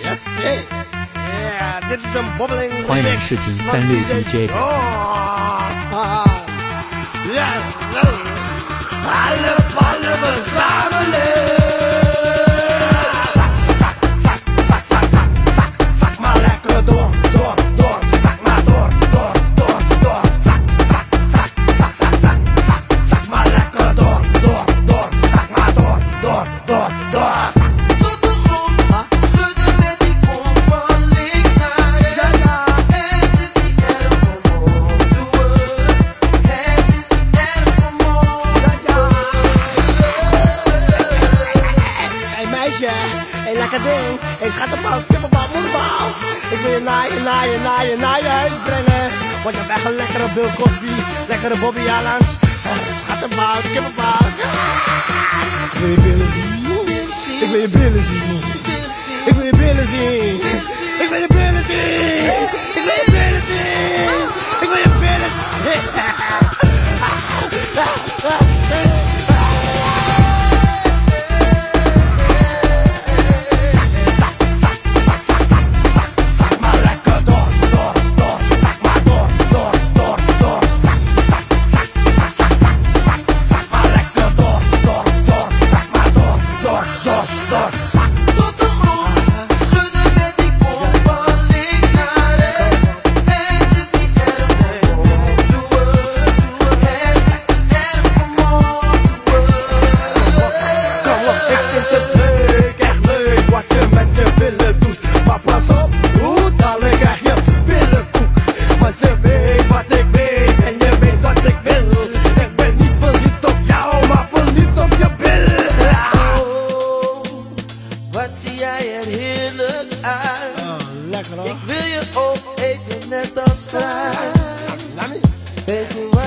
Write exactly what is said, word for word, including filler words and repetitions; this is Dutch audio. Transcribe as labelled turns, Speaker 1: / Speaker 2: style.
Speaker 1: That's it. Yeah, dit is een bobbeling
Speaker 2: Finance
Speaker 1: remix
Speaker 2: is
Speaker 1: van
Speaker 2: Sandy
Speaker 1: D J.
Speaker 2: D J.
Speaker 1: Oh, ja, alle ballen verzamelen. Zak, zak, zak, zak, zak, zak, zak, zak maar lekker door, door, door. Zak maar door, door, door, door. Zak, zak, zak, zak, zak, zak, zak, zak maar lekker door, door, door. Zak maar door, door, door, door. Hey, lekker ding. Hey, schattenbout, kippenbal, moederbout. Ik wil je naar je, naar je, naar je, naar je huis brengen. Want je hebt echt een lekkere Bill Cosby, lekkere Bobby Allen. Schattenbout, kippenbal. Ik wil je billen zien. Ik wil je billen zien. Ik wil je billen zien. Ik wil je billen zien. Ik wil je billen zien. Ik wil je billen zien.
Speaker 3: Zie jij er heerlijk uit.
Speaker 1: Oh, lekker hoor.
Speaker 3: Ik wil je opeten net als vrij.
Speaker 1: Nami.
Speaker 3: Weet je wat?